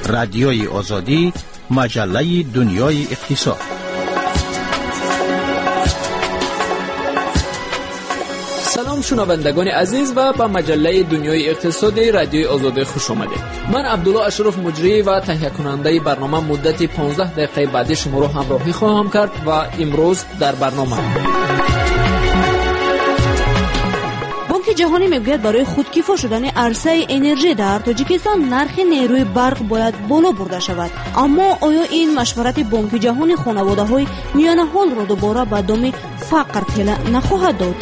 رادیوی آزادی، مجله دنیای اقتصاد. سلام شنوندگان عزیز و به مجله دنیای اقتصادی رادیوی آزادی خوش آمدید. من عبدالله اشرف مجری و تهیه کننده برنامه مدت 15 دقیقه بعدی شما رو همراهی خواهم کرد و امروز در برنامه بانک جهانی میگوید برای خودکفا شدن عرصه انرژی در تاجیکستان نرخ نیروی برق باید بالا برده شود. اما آیا این مشورت بانک جهانی خانواده‌های میان حال را دوباره به دام فقر ঠেলে نخواهد داد؟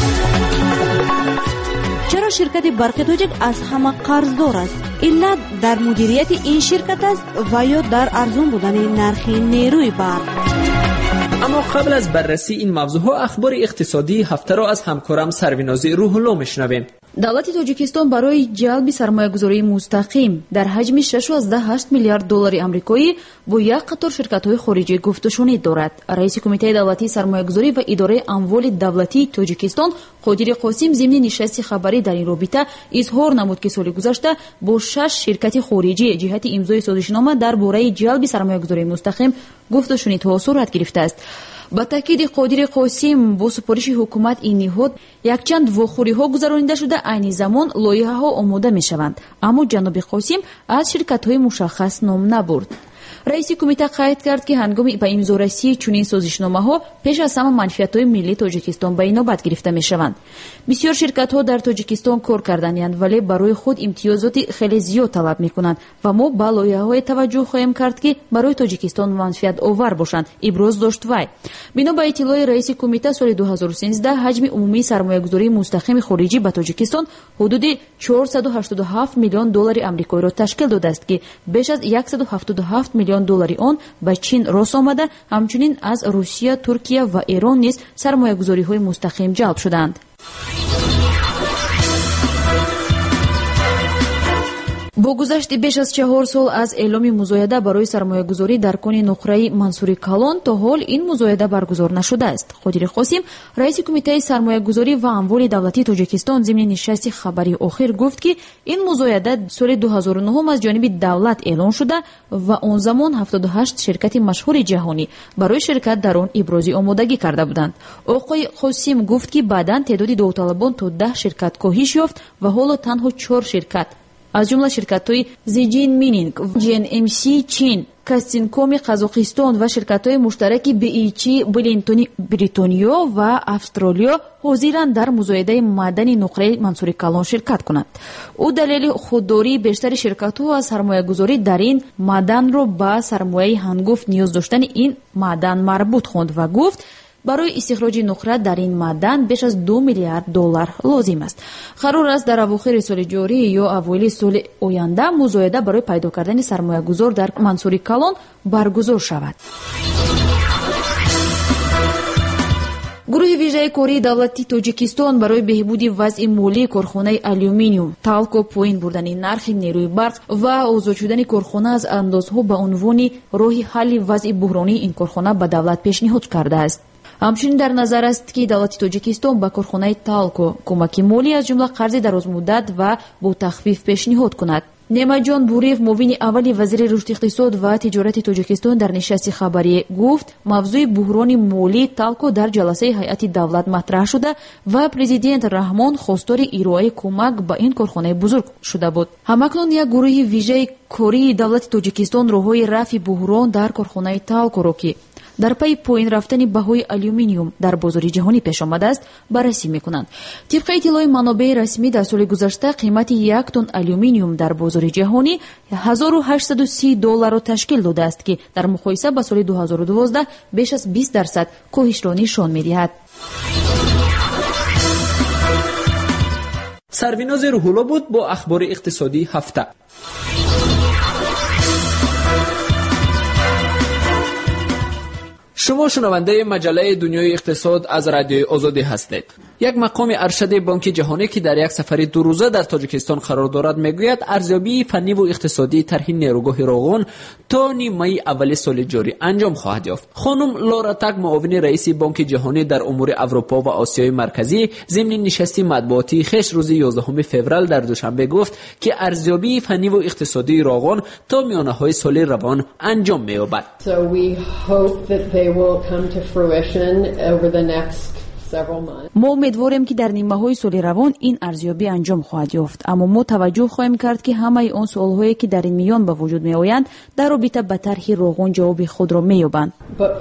چرا شرکت برق تاجیک از همه قرضدار است؟ علت در مدیریت این شرکت است و یا در ارزان بودن نرخ نیروی برق؟ اما قبل از بررسی این موضوع اخبار اقتصادی هفته را از همکارم سروینازی روح الله میشنویم. دولت تاجیکستان برای جلب سرمایه‌گذاری مستقیم در حجم 6.8 میلیارد دلار آمریکایی با یک قطار شرکت‌های خارجی گفت و شنید دارد. رئیس کمیته دولتی سرمایه‌گذاری و اداره اموال دولتی تاجیکستان قادر قاسم ضمن نشست خبری در این رابطه اظهار نمود که سال گذشته با 6 شرکت خارجی جهت امضای سازشنامه درباره جلب سرمایه‌گذاری مستقیم گفت و شنیدها صورت گرفته است. با تاکید قادر قاسم با سپارش حکومت این نهاد یکچند واخوری‌ها گذرانیده شده عین زمان لایحه‌ها آماده می‌شوند، اما جناب قاسم از شرکت‌های مشخص نام نبرد. رئیس کمیته قید کرد که هنگام به امضارسی چنین سازشنامه‌ها پیش از همه منفعت‌های ملی تاجیکستان به نوبت گرفته می‌شوند. بسیار شرکت‌ها در تاجیکستان کار کردند ولی برای خود امتیازات خیلی زیاد طلب می‌کنند و ما به لایحه‌های توجه خواهیم کرد که برای تاجیکستان منفعت آور باشند، ابراز داشت وی. بنا به اطلاع رئیس کمیته سال 2013 حجم عمومی سرمایه‌گذاری مستقیم خارجی به تاجیکستان حدود 487 میلیون دلار آمریکایی را تشکیل داده است که بیش از 177 میلیون دلاری آن به چین راست آمده، همچنین از روسیه، ترکیه و ایران نیز سرمایه‌گذاری‌های مستقیم جلب شدند. با گذشت بیش از 4 سال از اعلام مزایده برای سرمایه‌گذاری در کان نقره منصوری کلان تا حال این مزایده برگزار نشده است. قادر قاسم رئیس کمیته سرمایه‌گذاری و اموال دولتی تاجیکستان ضمن نشست خبری آخر گفت که این مزایده سال 2009 از جانب دولت اعلام شده و آن زمان 78 شرکت مشهور جهانی برای شرکت در آن ابراز آمادگی کرده بودند. آقای قاسم گفت که بعداً تعداد داوطلبان تا 10 شرکت کاهش یافت و حالا تنها 4 شرکت از جمله شرکت‌های زیجین مینینگ، GNMC چین، کاستینکوم قزاقستان و شرکت‌های مشترک بی‌ایچی بلینتونی بریتانیا و استرالیا حاضرند در مزایده معدنی نقره منصوری کلان شرکت کنند. او دلیل خودداری بیشتر شرکت‌ها از سرمایه‌گذاری در این معدن را به سرمایه هنگفت نیاز داشتن این معدن مربوط خواند و گفت برای استخراج نقره در این معدن بیش از 2 میلیارد دلار لازم است. قرار است در اواخر سال جاری یا اوایل سال آینده مزایده برای پیدا کردن سرمایه‌گذار در منصوری کلان برگزار شود. گروه ویژه کاری دولتی تاجیکستان برای بهبود وضع مالی کارخانه آلومینیوم تالکو پایین بردن نرخ نیروی برق و آزاد شدن کارخانه از اندازها به عنوان راه حل وضع بحرانی این کارخانه به دولت پیشنهاد کرده است. همچنین در نظر است که دولت تاجیکستان به کارخانه تالکو کمک مالی از جمله قرض درازمدت و با تخفیف پیشنهاد کند. نعمتجان بوریف معاون اول وزیر رشد اقتصاد و تجارت تاجیکستان در نشست خبری گفت موضوع بحران مالی تالکو در جلسه هیئت دولت مطرح شده و پرزیدنت رحمان خواستار ارائه کمک به این کارخانه بزرگ شده بود. همکنون یک گروه ویژه کاری دولت تاجیکستان راههای رفع بحران در کارخانه تالکو را که در پی پایین رفتن بهای آلومینیوم در بازار جهانی پیش آمده است بررسی میکنند. طبق اطلاع منابع رسمی در سال گذشته قیمت 1 تن آلومینیوم در بازار جهانی 1830 دلار را تشکیل داده است که در مقایسه با سال 2012 بیش از 20% کاهش را نشان میدهد. سرویناز روح الله بود با اخبار اقتصادی هفته. شما شنونده مجله دنیای اقتصاد از رادیوی آزادی هستید. یک مقام ارشد بانک جهانی که در یک سفر 2 روزه در تاجیکستان قرار دارد میگوید ارزیابی فنی و اقتصادی طرح نیروگاه راغون تا نیمه اول سال جاری انجام خواهد یافت. خانم لورا تک، معاون رئیس بانک جهانی در امور اروپا و آسیای مرکزی، ضمن نشست مطبوعاتی خویش روز 11 فوریه در دوشنبه گفت که ارزیابی فنی و اقتصادی راغون تا میانه‌های سال روان انجام می‌یابد. So we hope that they will come to fruition over the next ما امیدواریم که در نیمه‌های سال روان این ارزیابی انجام خواهد یافت، اما ما توجه خواهیم کرد که همه آن سوال‌هایی که در این میان به وجود می‌آیند در رابطه با طرح راغون جواب خود را می‌یابند.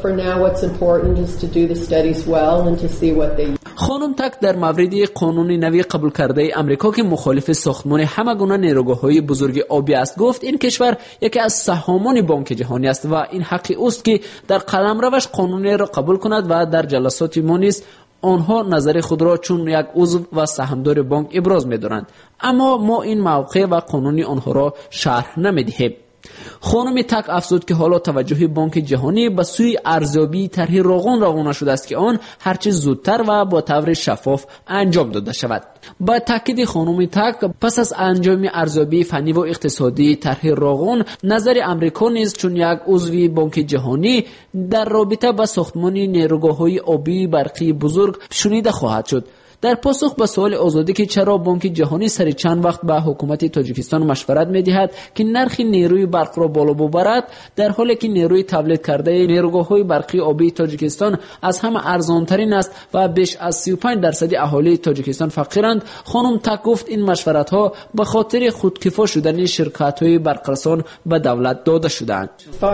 خانم تک در مورد قانون نوی قبول کرده امریکا که مخالف ساختمان همگونه نیروگاه‌های بزرگ آبی است گفت این کشور یکی از سهامان بانک جهانی است و این حقی است که در قلمروش قانونی را قبول کند و در جلسات ما نیز آنها نظر خود را چون یک عضو و سهامدار بانک ابراز می‌دارند، اما ما این موقع و قانونی آنها را شرح نمی‌دهیم. خانم تک افزود که حالا توجه بانک جهانی به سوی ارزیابی طرح راغون روانه شده است که آن هرچه زودتر و با طور شفاف انجام داده شود. با تاکید خانم تک، پس از انجام ارزیابی فنی و اقتصادی طرح راغون، نظر امریکا نیز چون یک عضو بانک جهانی در رابطه با ساختمان نیروگاه‌های آبی برقی بزرگ شنیده خواهد شد. در پاسخ به سوال آزادی که چرا بانک جهانی سر چند وقت به حکومت تاجیکستان مشورت می‌دهد که نرخ نیروی برق را بالا ببرد، در حالی که نیروی تولید کرده نیروگاه‌های برقی آبی تاجیکستان از همه ارزان‌ترین است و بیش از 35% اهالی تاجیکستان فقیرند، خانم تک گفت این مشورت‌ها به خاطر خودکفا شدن شرکت‌های برقرسان به دولت داده شدند.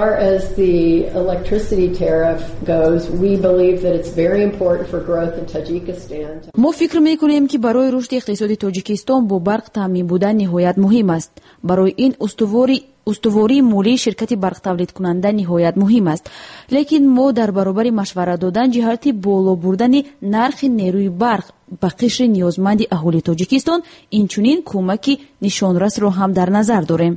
ما فکر میکنیم که برای رشد اقتصادی تاجیکستان با برق تامین بودن نهایت مهم است. برای این استواری مولی شرکت برق تولید کننده نهایت مهم است، لیکن ما در برابر مشورت دادن جهت بالا بردن نرخ نیروی برق به قشر نیازمند اهالی تاجیکستان اینچنین کمک نشانرس را هم در نظر داریم.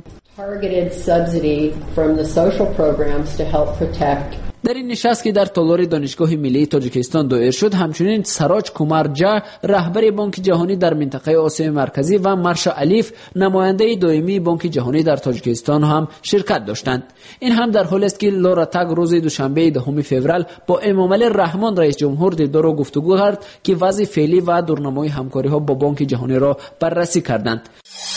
در این نشست که در تالار دانشگاه ملی تاجیکستان دایر شد، همچنین سراج کومارجا رهبر بانک جهانی در منطقه آسیای مرکزی و مرشا الیف نماینده دائمی بانک جهانی در تاجیکستان هم شرکت داشتند. این هم در حالی است که لورا تک روز دوشنبه 10 فوریه با امامعلی رحمان رئیس جمهور دیدار و گفتگو کرد که وضع فعلی و دورنمای همکاری ها با بانک جهانی را بررسی کردند.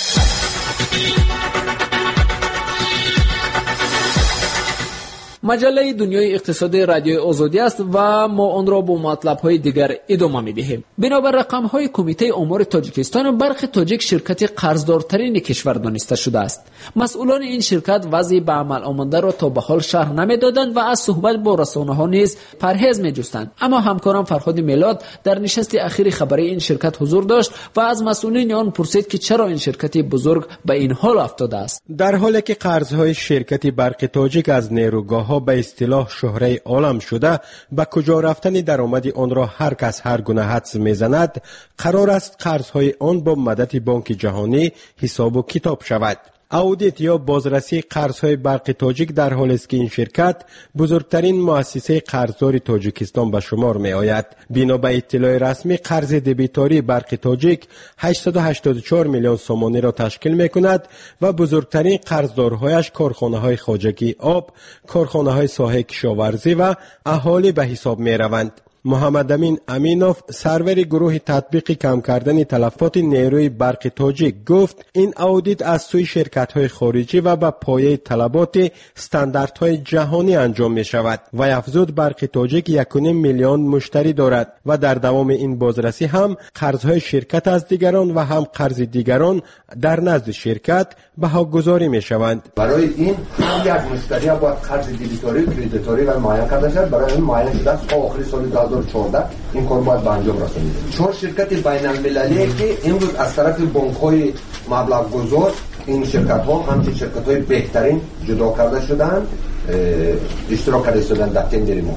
مجله دنیای اقتصاد رادیوی آزادی است و ما آن را با مطلب‌های دیگر ادامه می‌دهیم. بنابر رقم‌های کمیته امور تاجیکستان، برق تاجیک شرکت قرضدارترین کشور دانسته شده است. مسئولان این شرکت وضع به عمل آمده را تا به حال شرح نمی‌دادند و از صحبت با رسانه‌ها نیز پرهیز می‌جستند. اما همکارم فرهاد میلاد در نشست اخیر خبری این شرکت حضور داشت و از مسئولین آن پرسید که چرا این شرکت بزرگ به این حال افتاده است. در حالی که قرض‌های شرکت برق تاجیک از نیروگاه به اصطلاح شهره عالم شده، به کجا رفتن درآمد آن را هر کس هر گونه حدس میزند، قرار است قرضهای آن با مدد بانک جهانی حساب و کتاب شود. اودیت یا بازرسی قرضهای برق تاجیک در حالی است که این شرکت بزرگترین مؤسسه قرضدار تاجیکستان به شمار می آید. بنا به اطلاع رسمی، قرض دبیتاری برق تاجیک 884 میلیون سومانی را تشکیل می کند و بزرگترین قرضدارهایش کارخانه‌های خواجگی آب، کارخانه‌های ساحه کشاورزی و اهالی به حساب می روند. محمد امین امینوف، سرور گروه تطبیق کم کردن تلفات نیروی برق تاجیک، گفت این اودیت از سوی شرکت‌های خارجی و به پایه طلبات استانداردهای جهانی انجام می شود و افزود برق تاجیک 1.5 میلیون مشتری دارد و در دوام این بازرسی هم قرضهای شرکت از دیگران و هم قرض دیگران در نزد شرکت بهاگذاری می شوند. برای این یک مشتری باید قرض دبیتاری، کردیتاری و معین کرده شد. برای این معین شده است آخر سال 2014 این کار باید به انجام رسانید. 4 شرکت بین المللی که امروز از طرف بانک‌های مبلغ گذار این شرکت‌ها همچنین شرکت‌های بهترین جدا کرده شدند، اشتراک کرده شدند در تندر ما.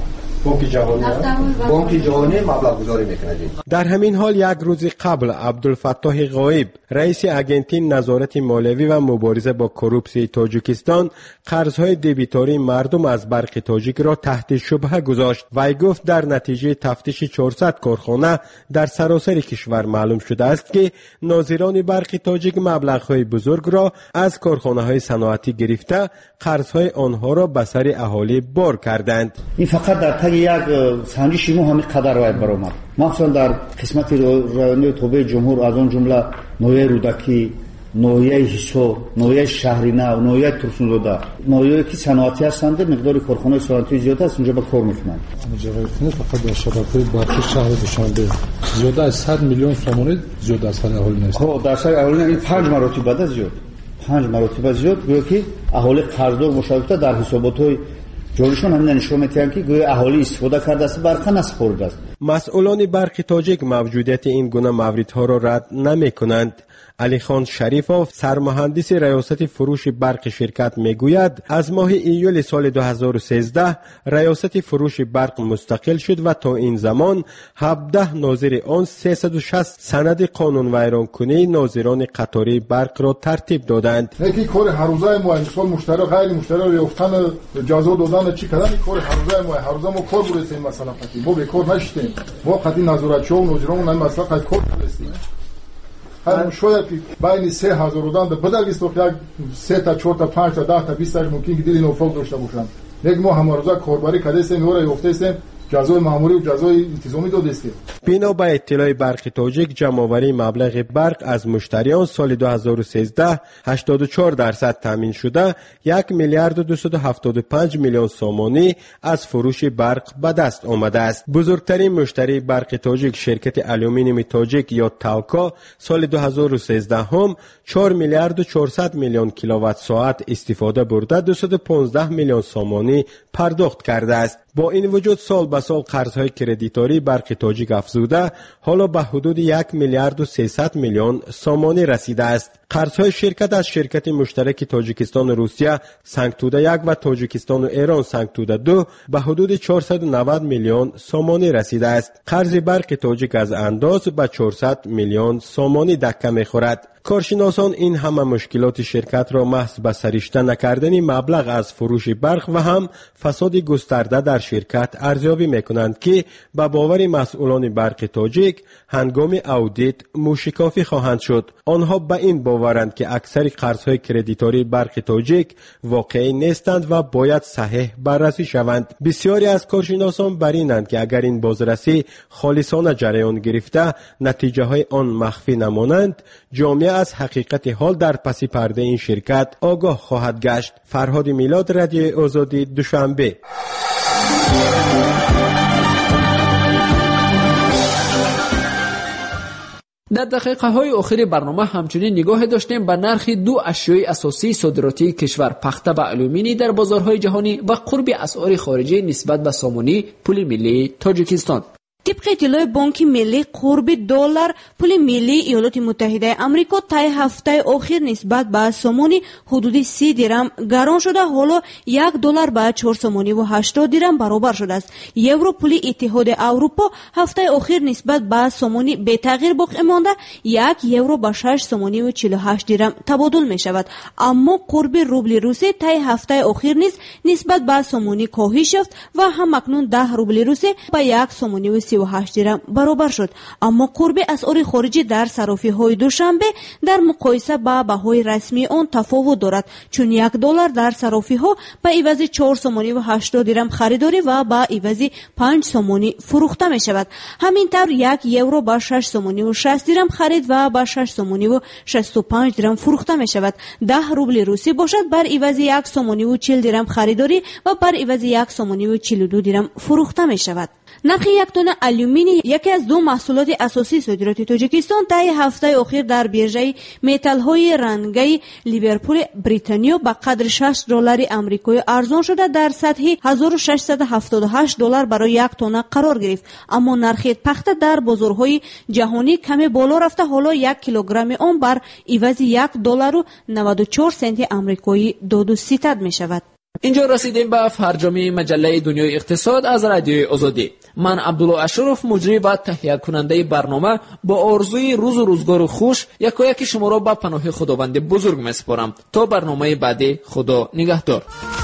بانک جهانی مبلغ گذاری میکنه. در همین حال یک روز قبل عبدالفتاح غایب رئیس آژانس نظارت مالیوی و مبارزه با کروپسی تاجیکستان قرضهای دبیتوری مردم از برق تاجیک را تحت شبهه گذاشت. وی گفت در نتیجه تفتیش 400 کارخانه در سراسر کشور معلوم شده است که ناظران برق تاجیک مبلغ‌های بزرگ را از کارخانه‌های صنعتی گرفته قرضهای آنها را به سر اهالی بار کردند. این فقط در طی یک سنجش ما همین قدر باید برآمد. مخصوصا در قسمت رایانه توبه جمهور از آن جمله نویه رودکی، نویه حصار، نویه شهرینه و نویه ترسونزاده، نویه که صنعتی هستند مقدار کارخانه صنعتی زیاد است اونجا به کار میکنند. فقط در شبکه برق شهر دوشنبه زیاده از 100 میلیون سومانی زیاد از سر اهالی نیست. در سر اهالی این 5 مراتب زیاد. 5 مراتب زیاد گویا که اهالی قرضدار مشارکت در حسابات‌های جوریشون هم نشون میدن که گویا اهالی استفاده کرده است برق نسپرده است. مسئولان برق تاجیک موجودیت این گونه موردها را رد نمی‌کنند. علی خان شریفوف سرمهندس ریاست فروش برق شرکت میگوید از ماه ایول سال 2013 ریاست فروش برق مستقل شد و تا این زمان 17 ناظر آن 360 سند قانون ویران کنی ناظران قطاری برق را ترتیب دادند. یکی کار هر روزه ما مثلا مشتری غیر مشتری یافتن جزا دادن چی کردن کار هر روزه ما کار برسیم مثلا قطعی ما به کار نشدیم ما قطعی نظارتچی و ناظران هم مثلا کار کردیم هم شاید که بین 3000 آدم بدل است که 3 تا 4 تا 5 تا 10 تا 20 تا ممکن که دیدین افق داشته باشن. یک ما هم روزا کاربری کردیم میوره یافتیم جزای ماموری و جزای انتظامی دادیم. بنا به اطلاع برق تاجیک جمع‌آوری مبلغ برق از مشتریان سال 2013 84% تامین شده 1 میلیارد و 275 میلیون سومانی از فروش برق به دست آمده است. بزرگترین مشتری برق تاجیک شرکت آلومینیوم تاجیک یا تاوکا سال 2013 هم 4 میلیارد و 400 میلیون کیلووات ساعت استفاده برده 215 میلیون سومانی پرداخت کرده است. با این وجود سال به سال قرضهای کردیتاری برق تاجیک افزوده حالا به حدود 1 میلیارد و 300 میلیون سومانی رسیده است. قرضهای شرکت از شرکت مشترک تاجیکستان و روسیه سنگتوده 1 و تاجیکستان و ایران سنگتوده 2 به حدود 490 میلیون سومانی رسیده است. قرض برق تاجیک از انداز به 400 میلیون سومانی دکه میخورد. کارشناسان این همه مشکلات شرکت را محض به سرشته نکردن مبلغ از فروش برق و هم فساد گسترده در شرکت ارزیابی میکنند که به باور مسئولان برق تاجیک هنگام اودیت موشکافی خواهند شد. آنها به این باورند که اکثر قرضهای کردیتاری برق تاجیک واقعی نیستند و باید صحیح بررسی شوند. بسیاری از کارشناسان بر اینند که اگر این بازرسی خالصانه جریان گرفته نتیجه های آن مخفی نمانند جامعه از حقیقت حال در پس پرده این شرکت آگاه خواهد گشت. فرهاد میلاد، رادیو آزادی، دوشنبه. در دقیقه های اخیر برنامه همچنین نگاه داشتیم به نرخ دو اشیای اساسی صادراتی کشور پخته و آلومینی در بازارهای جهانی و قرب اسعار خارجی نسبت به سامانی پول ملی تاجیکستان. طبق اطلاع بانک ملی قرب دلار پول ملی ایالات متحده آمریکا طی هفته اخیر نسبت به سامانی حدود 30 درم گران شده. حالا $1 به 4 سامانی و 80 درم برابر شده است. یورو پول اتحاد اروپا هفته اخیر نسبت به سامانی به تغییر باقی مانده. 1 یورو به 6 سامانی و 48 درم تبادل می شود. اما قرب روبل روسی طی هفته اخیر نیز نسبت به سامانی کاهش یافت و هم اکنون 10 روبل روسی به 1 سامانی و 38 درم برابر شد. اما قرب اسعار خارجی در صرافی‌های دوشنبه در مقایسه با بهای رسمی آن تفاوت دارد، چون $1 در صرافی‌ها به عوض 4 سامانی و 80 درم خریداری و به عوض 5 سامانی فروخته می شود. همینطور 1 یورو به 6 سامانی و 60 درم خرید و به 6 سامانی و 65 درم فروخته می شود. 10 روبل روسی باشد بر عوض 1 سامانی و 40 درم خریداری و بر عوض 1 سامانی و 42 درم فروخته می شود. نرخ 1 تن آلومینی یکی از دو محصولات اساسی صادرات تاجیکستان طی هفته اخیر در بیرژه متال‌های رنگی لیورپول بریتانیا به قدر $6 آمریکایی ارزان شده در سطح $1678 برای 1 تن قرار گرفت. اما نرخ پخته در بازارهای جهانی کمی بالا رفته. حالا 1 کیلوگرم آن بر عوض $1.94 آمریکایی داد و ستد می شود. اینجا رسیدیم به فرجامی مجله دنیای اقتصاد از رادیوی آزادی. من عبدالله اشرف مجری و تهیه کننده برنامه با آرزوی روز و روزگار خوش یکایک شما را به پناه خداوند بزرگ میسپارم. تا برنامه بعدی، خدا نگهدار.